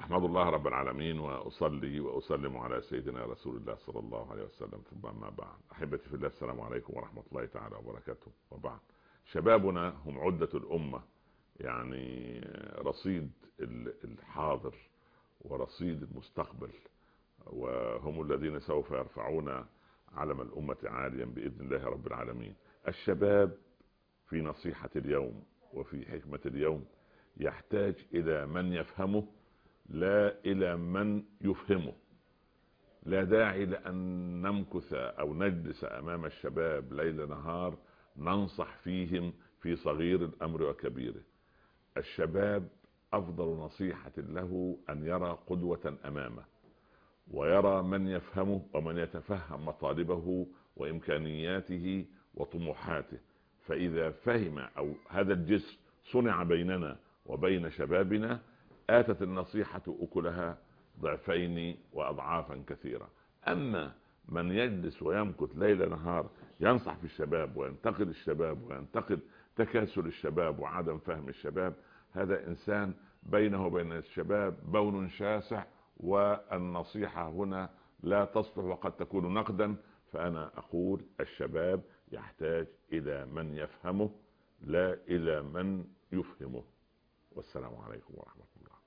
أحمد الله رب العالمين وأصلي وأسلم على سيدنا رسول الله صلى الله عليه وسلم، ثم أما بعد. أحبتي في الله، السلام عليكم ورحمة الله تعالى وبركاته. وبعد، شبابنا هم عدة الأمة، يعني رصيد الحاضر ورصيد المستقبل، وهم الذين سوف يرفعون علم الأمة عاليا بإذن الله رب العالمين. الشباب في نصيحة اليوم وفي حكمة اليوم يحتاج إلى من يفهمه لا إلى من يفهمه. لا داعي لأن نمكث أو نجلس أمام الشباب ليل نهار ننصح فيهم في صغير الأمر وكبيره. الشباب أفضل نصيحة له أن يرى قدوة أمامه، ويرى من يفهمه ومن يتفهم مطالبه وإمكانياته وطموحاته. فإذا فهم أو هذا الجسر صنع بيننا وبين شبابنا، آتت النصيحة أكلها ضعفين وأضعافا كثيرة. أما من يجلس ويمكث ليل نهار ينصح في الشباب وينتقد الشباب وينتقد تكاسل الشباب وعدم فهم الشباب، هذا إنسان بينه وبين الشباب بون شاسع، والنصيحة هنا لا تصلح وقد تكون نقدا. فأنا أقول الشباب يحتاج إلى من يفهمه لا إلى من يفهمه. والسلام عليكم ورحمة الله.